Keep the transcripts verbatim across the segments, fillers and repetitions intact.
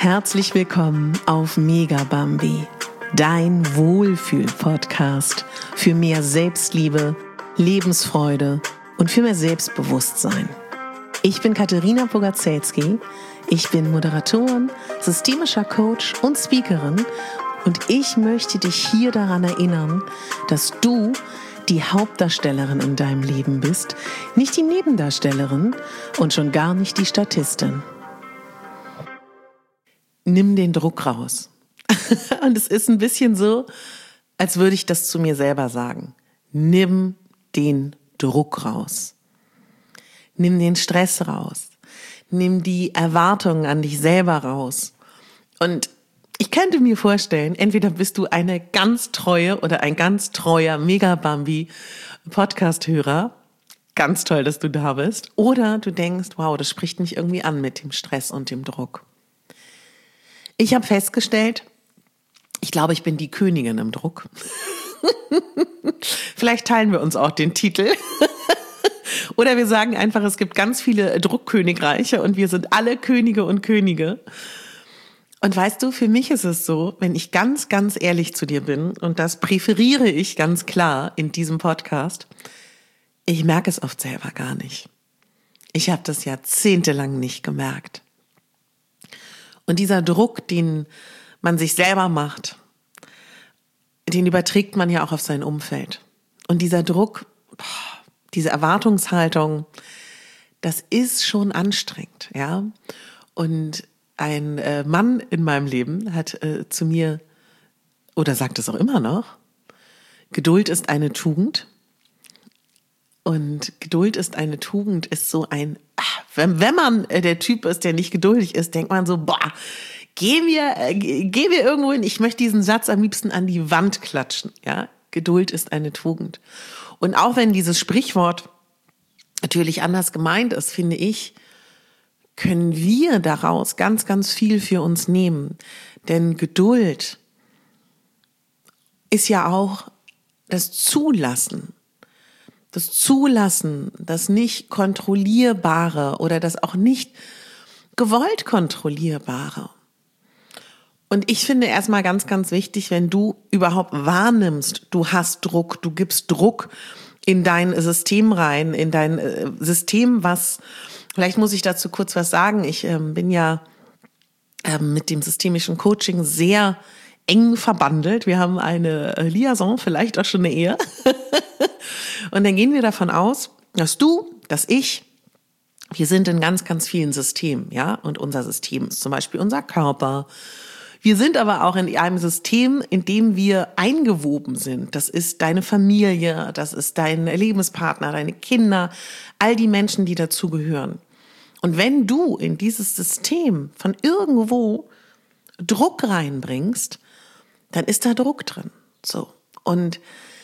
Herzlich willkommen auf Megabambi, dein Wohlfühl-Podcast für mehr Selbstliebe, Lebensfreude und für mehr Selbstbewusstsein. Ich bin Katharina Bogaczewski, ich bin Moderatorin, systemischer Coach und Speakerin und ich möchte dich hier daran erinnern, dass du die Hauptdarstellerin in deinem Leben bist, nicht die Nebendarstellerin und schon gar nicht die Statistin. Nimm den Druck raus. Und es ist ein bisschen so, als würde ich das zu mir selber sagen. Nimm den Druck raus. Nimm den Stress raus. Nimm die Erwartungen an dich selber raus. Und ich könnte mir vorstellen, entweder bist du eine ganz treue oder ein ganz treuer Megabambi-Podcast-Hörer. Ganz toll, dass du da bist. Oder du denkst, wow, das spricht mich irgendwie an mit dem Stress und dem Druck. Ich habe festgestellt, ich glaube, ich bin die Königin im Druck. Vielleicht teilen wir uns auch den Titel. Oder wir sagen einfach, es gibt ganz viele Druckkönigreiche und wir sind alle Könige und Könige. Und weißt du, für mich ist es so, wenn ich ganz, ganz ehrlich zu dir bin, und das präferiere ich ganz klar in diesem Podcast, ich merke es oft selber gar nicht. Ich habe das jahrzehntelang nicht gemerkt. Und dieser Druck, den man sich selber macht, den überträgt man ja auch auf sein Umfeld. Und dieser Druck, diese Erwartungshaltung, das ist schon anstrengend, ja. Und ein äh, Mann in meinem Leben hat äh, zu mir, oder sagt es auch immer noch, Geduld ist eine Tugend. Und Geduld ist eine Tugend, ist so ein, ach, wenn, wenn man äh, der Typ ist, der nicht geduldig ist, denkt man so, boah, geh mir, äh, geh mir irgendwo hin, ich möchte diesen Satz am liebsten an die Wand klatschen, ja. Geduld ist eine Tugend. Und auch wenn dieses Sprichwort natürlich anders gemeint ist, finde ich, können wir daraus ganz, ganz viel für uns nehmen. Denn Geduld ist ja auch das Zulassen. Das Zulassen, das nicht kontrollierbare oder das auch nicht gewollt kontrollierbare. Und ich finde erstmal ganz, ganz wichtig, wenn du überhaupt wahrnimmst, du hast Druck, du gibst Druck in dein System rein, in dein System, was, vielleicht muss ich dazu kurz was sagen, ich ähm, bin ja ähm, mit dem systemischen Coaching sehr eng verbandelt. Wir haben eine äh, Liaison, vielleicht auch schon eine Ehe. Und dann gehen wir davon aus, dass du, dass ich, wir sind in ganz, ganz vielen Systemen, ja. Und unser System ist zum Beispiel unser Körper. Wir sind aber auch in einem System, in dem wir eingewoben sind. Das ist deine Familie, das ist dein Lebenspartner, deine Kinder, all die Menschen, die dazugehören. Und wenn du in dieses System von irgendwo Druck reinbringst, dann ist da Druck drin. So. Und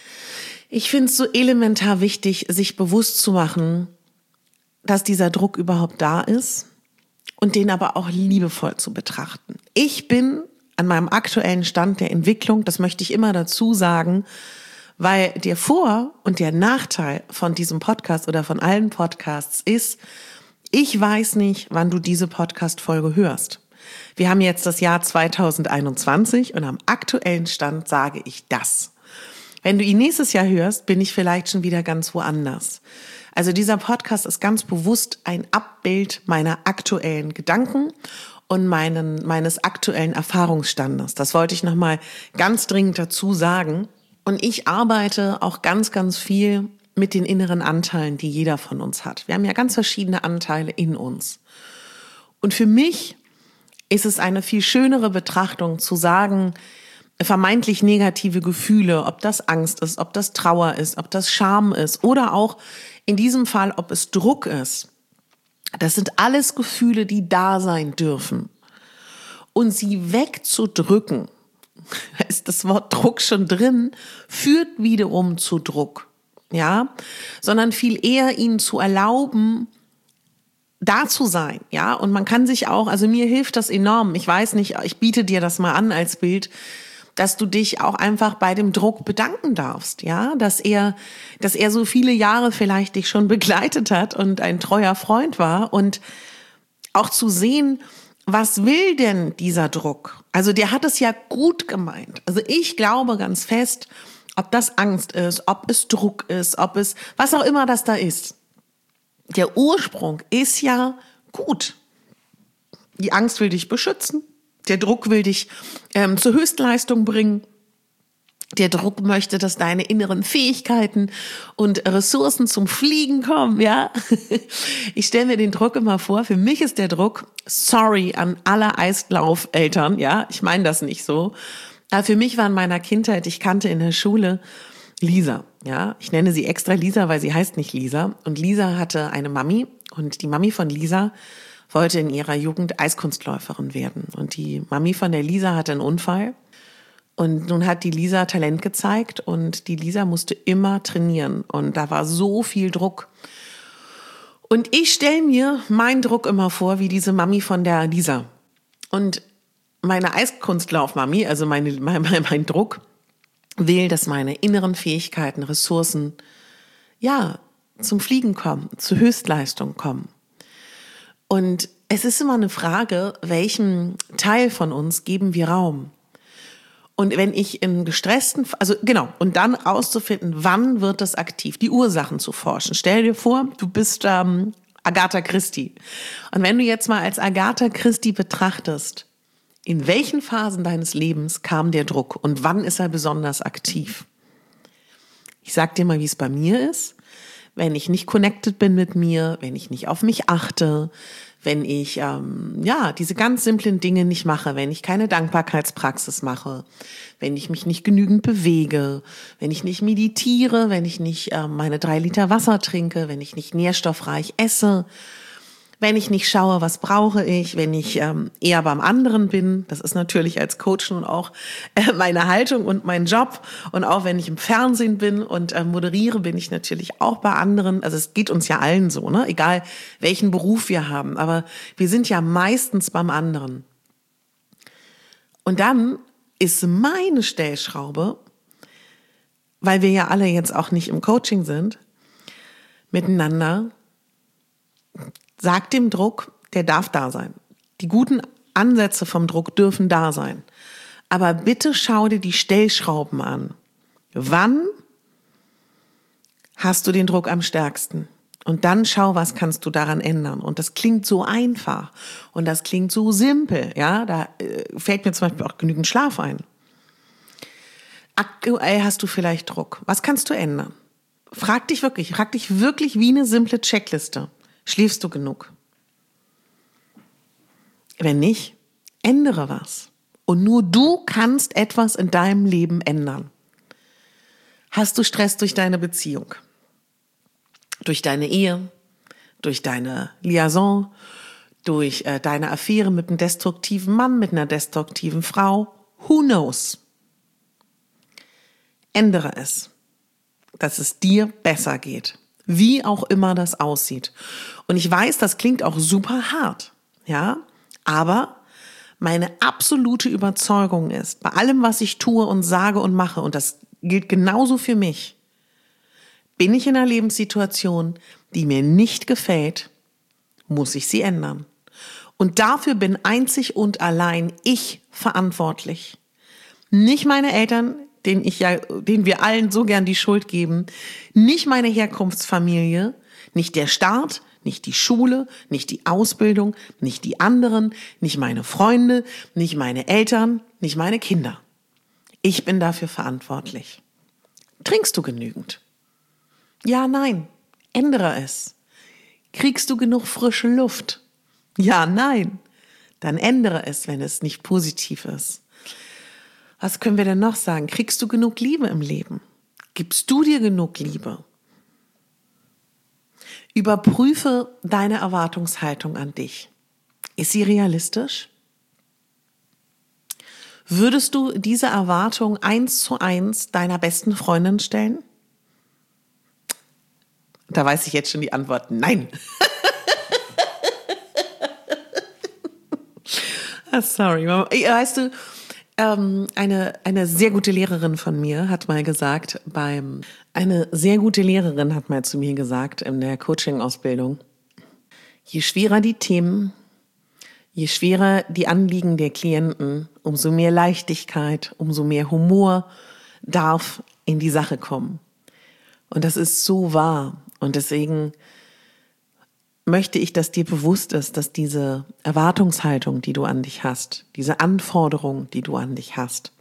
ich finde es so elementar wichtig, sich bewusst zu machen, dass dieser Druck überhaupt da ist und den aber auch liebevoll zu betrachten. Ich bin an meinem aktuellen Stand der Entwicklung, das möchte ich immer dazu sagen, weil der Vor- und der Nachteil von diesem Podcast oder von allen Podcasts ist, ich weiß nicht, wann du diese Podcast-Folge hörst. Wir haben jetzt das Jahr zwanzig einundzwanzig und am aktuellen Stand sage ich das. Wenn du ihn nächstes Jahr hörst, bin ich vielleicht schon wieder ganz woanders. Also dieser Podcast ist ganz bewusst ein Abbild meiner aktuellen Gedanken und meinen, meines aktuellen Erfahrungsstandes. Das wollte ich nochmal ganz dringend dazu sagen. Und ich arbeite auch ganz, ganz viel mit den inneren Anteilen, die jeder von uns hat. Wir haben ja ganz verschiedene Anteile in uns. Und für mich ist es eine viel schönere Betrachtung zu sagen, vermeintlich negative Gefühle, ob das Angst ist, ob das Trauer ist, ob das Scham ist oder auch in diesem Fall, ob es Druck ist. Das sind alles Gefühle, die da sein dürfen. Und sie wegzudrücken, da ist das Wort Druck schon drin, führt wiederum zu Druck, ja, sondern viel eher ihnen zu erlauben, da zu sein, ja, und man kann sich auch, also mir hilft das enorm, ich weiß nicht, ich biete dir das mal an als Bild, dass du dich auch einfach bei dem Druck bedanken darfst, ja, dass er, dass er so viele Jahre vielleicht dich schon begleitet hat und ein treuer Freund war und auch zu sehen, was will denn dieser Druck? Also der hat es ja gut gemeint. Also ich glaube ganz fest, ob das Angst ist, ob es Druck ist, ob es, was auch immer das da ist. Der Ursprung ist ja gut. Die Angst will dich beschützen. Der Druck will dich ähm, zur Höchstleistung bringen. Der Druck möchte, dass deine inneren Fähigkeiten und Ressourcen zum Fliegen kommen, ja. Ich stelle mir den Druck immer vor, für mich ist der Druck, sorry an alle Eislaufeltern, ja, ich meine das nicht so, aber für mich war in meiner Kindheit, ich kannte in der Schule Lisa, ja. Ich nenne sie extra Lisa, weil sie heißt nicht Lisa. Und Lisa hatte eine Mami und die Mami von Lisa wollte in ihrer Jugend Eiskunstläuferin werden. Und die Mami von der Lisa hatte einen Unfall. Und nun hat die Lisa Talent gezeigt und die Lisa musste immer trainieren und da war so viel Druck. Und ich stelle mir meinen Druck immer vor, wie diese Mami von der Lisa. Und meine Eiskunstlaufmami, also meine, mein, mein, mein Druck, will, dass meine inneren Fähigkeiten, Ressourcen, ja, zum Fliegen kommen, zur Höchstleistung kommen. Und es ist immer eine Frage, welchem Teil von uns geben wir Raum? Und wenn ich in gestressten, also genau, und dann rauszufinden, wann wird das aktiv, die Ursachen zu forschen. Stell dir vor, du bist ähm, Agatha Christie. Und wenn du jetzt mal als Agatha Christie betrachtest, in welchen Phasen deines Lebens kam der Druck und wann ist er besonders aktiv? Ich sag dir mal, wie es bei mir ist. Wenn ich nicht connected bin mit mir, wenn ich nicht auf mich achte, wenn ich ähm, ja diese ganz simplen Dinge nicht mache, wenn ich keine Dankbarkeitspraxis mache, wenn ich mich nicht genügend bewege, wenn ich nicht meditiere, wenn ich nicht äh, meine drei Liter Wasser trinke, wenn ich nicht nährstoffreich esse, wenn ich nicht schaue, was brauche ich, wenn ich ähm, eher beim anderen bin, das ist natürlich als Coach nun auch äh, meine Haltung und mein Job und auch wenn ich im Fernsehen bin und äh, moderiere, bin ich natürlich auch bei anderen, also es geht uns ja allen so, ne, egal welchen Beruf wir haben, aber wir sind ja meistens beim anderen. Und dann ist meine Stellschraube, weil wir ja alle jetzt auch nicht im Coaching sind, miteinander, sag dem Druck, der darf da sein. Die guten Ansätze vom Druck dürfen da sein. Aber bitte schau dir die Stellschrauben an. Wann hast du den Druck am stärksten? Und dann schau, was kannst du daran ändern. Und das klingt so einfach. Und das klingt so simpel. Ja, da äh, fällt mir zum Beispiel auch genügend Schlaf ein. Aktuell hast du vielleicht Druck. Was kannst du ändern? Frag dich wirklich, frag dich wirklich wie eine simple Checkliste. Schläfst du genug? Wenn nicht, ändere was. Und nur du kannst etwas in deinem Leben ändern. Hast du Stress durch deine Beziehung? Durch deine Ehe? Durch deine Liaison? Durch äh, deine Affäre mit einem destruktiven Mann, mit einer destruktiven Frau? Who knows? Ändere es, dass es dir besser geht. Wie auch immer das aussieht. Und ich weiß, das klingt auch super hart, ja, aber meine absolute Überzeugung ist, bei allem, was ich tue und sage und mache, und das gilt genauso für mich, bin ich in einer Lebenssituation, die mir nicht gefällt, muss ich sie ändern. Und dafür bin einzig und allein ich verantwortlich. Nicht meine Eltern, den ich ja, den wir allen so gern die Schuld geben, nicht meine Herkunftsfamilie, nicht der Staat, nicht die Schule, nicht die Ausbildung, nicht die anderen, nicht meine Freunde, nicht meine Eltern, nicht meine Kinder. Ich bin dafür verantwortlich. Trinkst du genügend? Ja, nein. Ändere es. Kriegst du genug frische Luft? Ja, nein. Dann ändere es, wenn es nicht positiv ist. Was können wir denn noch sagen? Kriegst du genug Liebe im Leben? Gibst du dir genug Liebe? Überprüfe deine Erwartungshaltung an dich. Ist sie realistisch? Würdest du diese Erwartung eins zu eins deiner besten Freundin stellen? Da weiß ich jetzt schon die Antwort, nein. ah, sorry, Mama. Weißt du, ähm, eine, eine sehr gute Lehrerin von mir hat mal gesagt, beim, eine sehr gute Lehrerin hat mal zu mir gesagt in der Coaching-Ausbildung, je schwerer die Themen, Je schwerer die Anliegen der Klienten, umso mehr Leichtigkeit, umso mehr Humor darf in die Sache kommen. Und das ist so wahr. Und deswegen möchte ich, dass dir bewusst ist, dass diese Erwartungshaltung, die du an dich hast, diese Anforderung, die du an dich hast,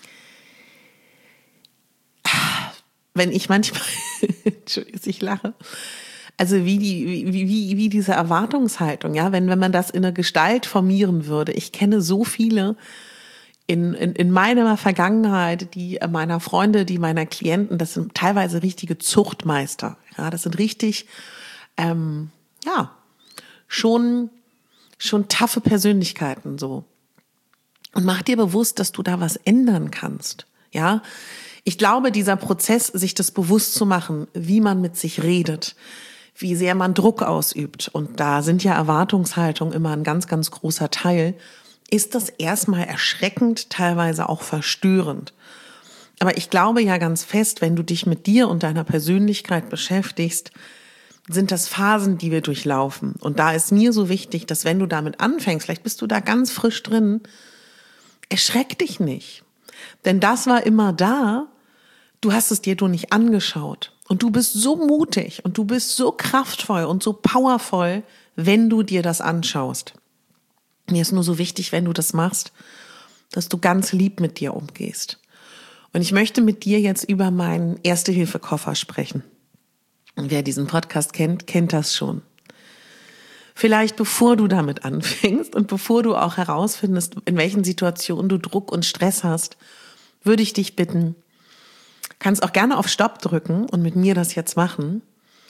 wenn ich manchmal, Entschuldigung, ich lache, also wie die, wie, wie, wie diese Erwartungshaltung, ja, wenn, wenn man das in einer Gestalt formieren würde. Ich kenne so viele in, in, in meiner Vergangenheit, die meiner Freunde, die meiner Klienten, das sind teilweise richtige Zuchtmeister. Ja, das sind richtig, ähm, ja, schon, schon taffe Persönlichkeiten, so. Und mach dir bewusst, dass du da was ändern kannst, ja. Ich glaube, dieser Prozess, sich das bewusst zu machen, wie man mit sich redet, wie sehr man Druck ausübt, und da sind ja Erwartungshaltungen immer ein ganz, ganz großer Teil, ist das erstmal erschreckend, teilweise auch verstörend. Aber ich glaube ja ganz fest, wenn du dich mit dir und deiner Persönlichkeit beschäftigst, sind das Phasen, die wir durchlaufen. Und da ist mir so wichtig, dass wenn du damit anfängst, vielleicht bist du da ganz frisch drin, erschreck dich nicht. Denn das war immer da, du hast es dir nur nicht angeschaut. Und du bist so mutig und du bist so kraftvoll und so powervoll, wenn du dir das anschaust. Mir ist nur so wichtig, wenn du das machst, dass du ganz lieb mit dir umgehst. Und ich möchte mit dir jetzt über meinen Erste-Hilfe-Koffer sprechen. Und wer diesen Podcast kennt, kennt das schon. Vielleicht bevor du damit anfängst und bevor du auch herausfindest, in welchen Situationen du Druck und Stress hast, würde ich dich bitten, kannst auch gerne auf Stopp drücken und mit mir das jetzt machen.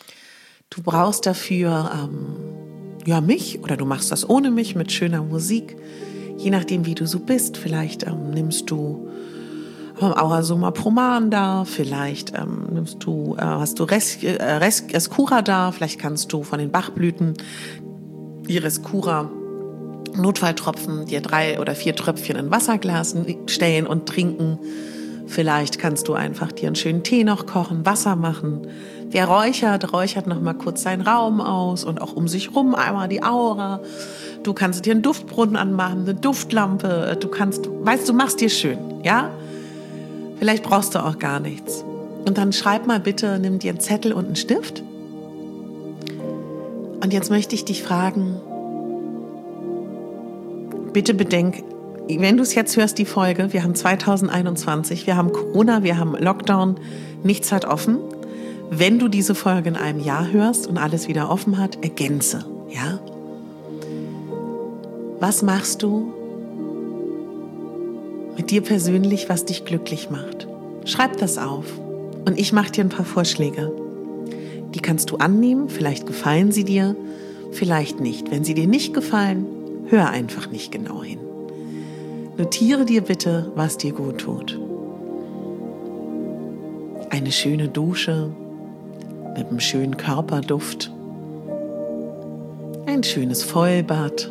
Du brauchst dafür ähm, ja mich, oder du machst das ohne mich mit schöner Musik, je nachdem wie du so bist. Vielleicht ähm, nimmst du ähm, Aurasoma Proman da, vielleicht ähm, nimmst du, äh, hast du Res, äh, Res, Rescura da, vielleicht kannst du von den Bachblüten die Rescura Notfalltropfen dir drei oder vier Tröpfchen in Wasserglas stellen und trinken. Vielleicht kannst du einfach dir einen schönen Tee noch kochen, Wasser machen. Wer räuchert, räuchert noch mal kurz seinen Raum aus und auch um sich rum einmal die Aura. Du kannst dir einen Duftbrunnen anmachen, eine Duftlampe. Du kannst, weißt du, machst dir schön, ja? Vielleicht brauchst du auch gar nichts. Und dann schreib mal bitte, nimm dir einen Zettel und einen Stift. Und jetzt möchte ich dich fragen, bitte bedenk, wenn du es jetzt hörst, die Folge, wir haben zwanzig einundzwanzig, wir haben Corona, wir haben Lockdown, nichts hat offen. Wenn du diese Folge in einem Jahr hörst und alles wieder offen hat, ergänze, ja? Was machst du mit dir persönlich, was dich glücklich macht? Schreib das auf und ich mache dir ein paar Vorschläge. Die kannst du annehmen, vielleicht gefallen sie dir, vielleicht nicht. Wenn sie dir nicht gefallen, hör einfach nicht genau hin. Notiere dir bitte, was dir gut tut. Eine schöne Dusche mit einem schönen Körperduft. Ein schönes Vollbad.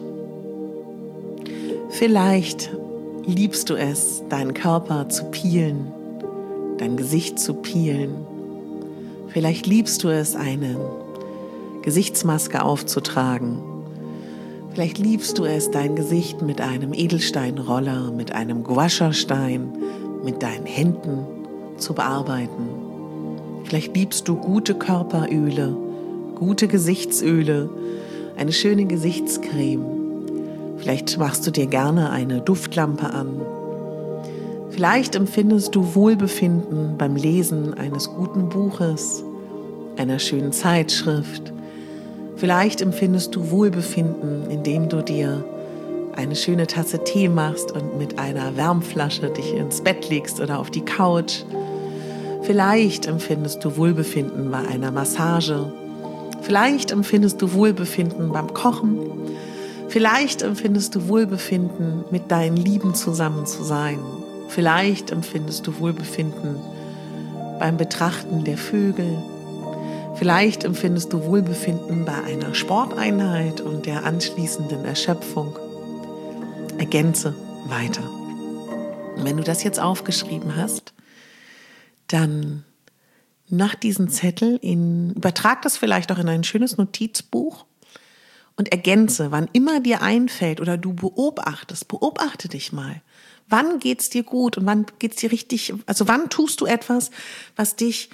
Vielleicht liebst du es, deinen Körper zu peelen, dein Gesicht zu peelen. Vielleicht liebst du es, eine Gesichtsmaske aufzutragen. Vielleicht liebst du es, dein Gesicht mit einem Edelsteinroller, mit einem Guaschastein, mit deinen Händen zu bearbeiten. Vielleicht liebst du gute Körperöle, gute Gesichtsöle, eine schöne Gesichtscreme. Vielleicht machst du dir gerne eine Duftlampe an. Vielleicht empfindest du Wohlbefinden beim Lesen eines guten Buches, einer schönen Zeitschrift. Vielleicht empfindest du Wohlbefinden, indem du dir eine schöne Tasse Tee machst und mit einer Wärmflasche dich ins Bett legst oder auf die Couch. Vielleicht empfindest du Wohlbefinden bei einer Massage. Vielleicht empfindest du Wohlbefinden beim Kochen. Vielleicht empfindest du Wohlbefinden, mit deinen Lieben zusammen zu sein. Vielleicht empfindest du Wohlbefinden beim Betrachten der Vögel. Vielleicht empfindest du Wohlbefinden bei einer Sporteinheit und der anschließenden Erschöpfung. Ergänze weiter. Und wenn du das jetzt aufgeschrieben hast, dann nach diesem Zettel in, übertrag das vielleicht auch in ein schönes Notizbuch Und ergänze, wann immer dir einfällt oder du beobachtest, beobachte dich mal. Wann geht's dir gut und wann geht's dir richtig, also wann tust du etwas, was dich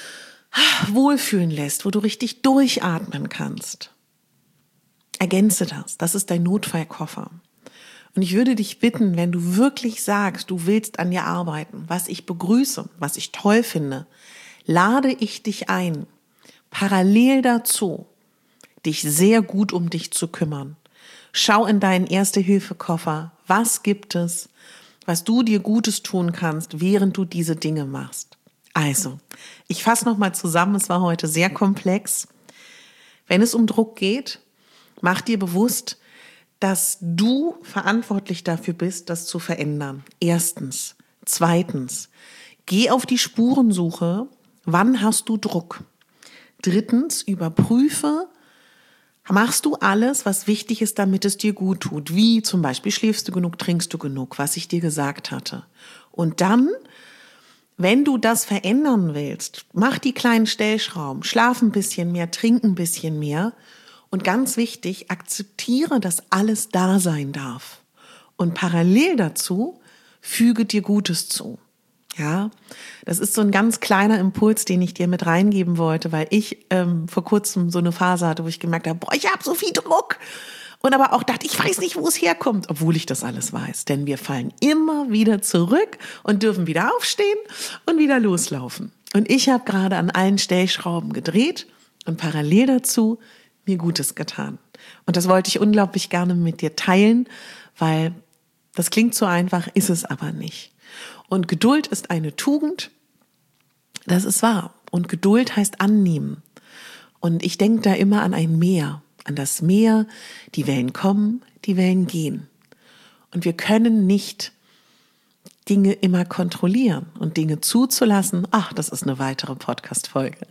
wohlfühlen lässt, wo du richtig durchatmen kannst. Ergänze das. Das ist dein Notfallkoffer. Und ich würde dich bitten, wenn du wirklich sagst, du willst an dir arbeiten, was ich begrüße, was ich toll finde, lade ich dich ein, parallel dazu, dich sehr gut um dich zu kümmern. Schau in deinen Erste-Hilfe-Koffer. Was gibt es, was du dir Gutes tun kannst, während du diese Dinge machst? Also, ich fasse nochmal zusammen, es war heute sehr komplex. Wenn es um Druck geht, mach dir bewusst, dass du verantwortlich dafür bist, das zu verändern. Erstens. Zweitens, geh auf die Spurensuche. Wann hast du Druck? Drittens, überprüfe, machst du alles, was wichtig ist, damit es dir gut tut? Wie zum Beispiel, schläfst du genug, trinkst du genug, was ich dir gesagt hatte. Und dann, wenn du das verändern willst, mach die kleinen Stellschrauben, schlaf ein bisschen mehr, trink ein bisschen mehr. Und ganz wichtig, akzeptiere, dass alles da sein darf. Und parallel dazu, füge dir Gutes zu. Ja, das ist so ein ganz kleiner Impuls, den ich dir mit reingeben wollte, weil ich ähm, vor kurzem so eine Phase hatte, wo ich gemerkt habe, boah, ich habe so viel Druck. Und aber auch dachte, ich weiß nicht, wo es herkommt, obwohl ich das alles weiß. Denn wir fallen immer wieder zurück und dürfen wieder aufstehen und wieder loslaufen. Und ich habe gerade an allen Stellschrauben gedreht und parallel dazu mir Gutes getan. Und das wollte ich unglaublich gerne mit dir teilen, weil das klingt so einfach, ist es aber nicht. Und Geduld ist eine Tugend, das ist wahr. Und Geduld heißt annehmen. Und ich denke da immer an ein Meer, an das Meer, die Wellen kommen, die Wellen gehen. Und wir können nicht Dinge immer kontrollieren und Dinge zuzulassen. Ach, das ist eine weitere Podcast-Folge.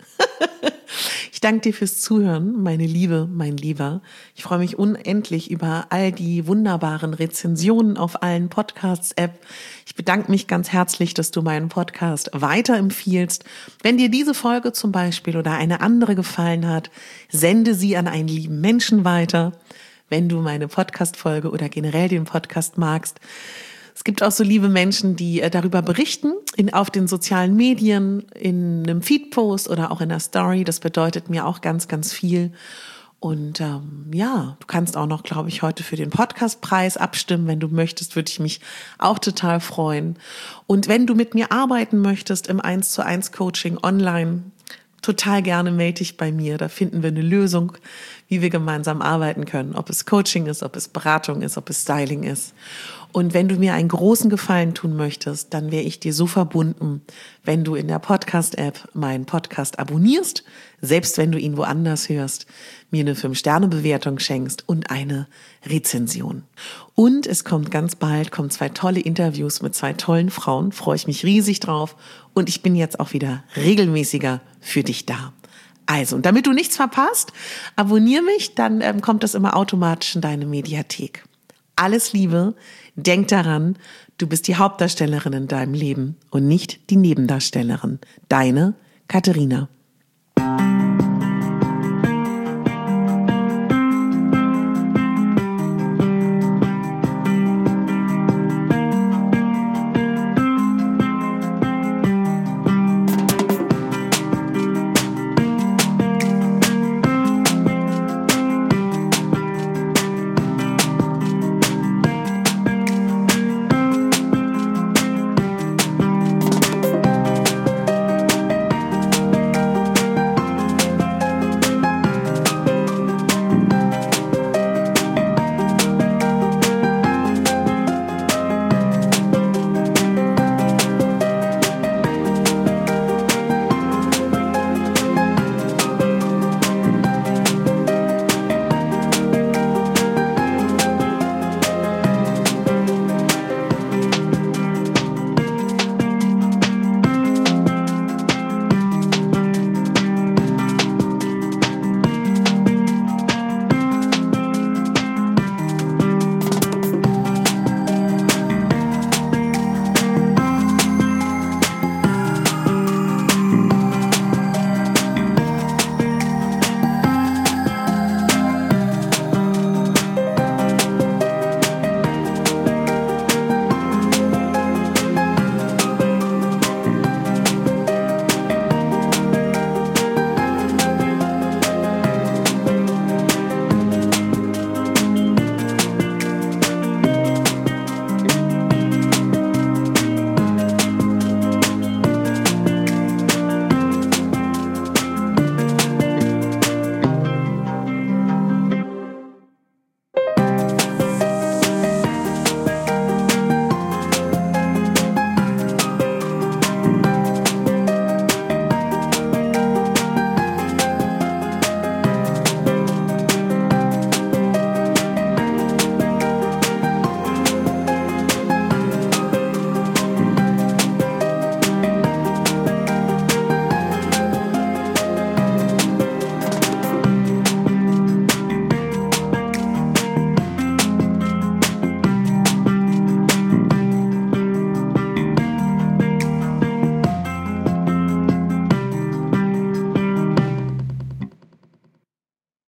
Ich danke dir fürs Zuhören, meine Liebe, mein Lieber. Ich freue mich unendlich über all die wunderbaren Rezensionen auf allen Podcasts-App. Ich bedanke mich ganz herzlich, dass du meinen Podcast weiterempfiehlst. Wenn dir diese Folge zum Beispiel oder eine andere gefallen hat, sende sie an einen lieben Menschen weiter. Wenn du meine Podcast-Folge oder generell den Podcast magst, es gibt auch so liebe Menschen, die darüber berichten, in, auf den sozialen Medien, in einem Feedpost oder auch in einer Story. Das bedeutet mir auch ganz, ganz viel. Und ähm, ja, du kannst auch noch, glaube ich, heute für den Podcastpreis abstimmen. Wenn du möchtest, würde ich mich auch total freuen. Und wenn du mit mir arbeiten möchtest im eins zu eins Coaching online, total gerne melde dich bei mir. Da finden wir eine Lösung, wie wir gemeinsam arbeiten können. Ob es Coaching ist, ob es Beratung ist, ob es Styling ist. Und wenn du mir einen großen Gefallen tun möchtest, dann wäre ich dir so verbunden, wenn du in der Podcast-App meinen Podcast abonnierst, selbst wenn du ihn woanders hörst, mir eine fünf Sterne Bewertung schenkst und eine Rezension. Und es kommt ganz bald, kommen zwei tolle Interviews mit zwei tollen Frauen, freue ich mich riesig drauf. Und ich bin jetzt auch wieder regelmäßiger für dich da. Also, und damit du nichts verpasst, abonniere mich, dann ähm, kommt das immer automatisch in deine Mediathek. Alles Liebe, denk daran, du bist die Hauptdarstellerin in deinem Leben und nicht die Nebendarstellerin. Deine Katharina.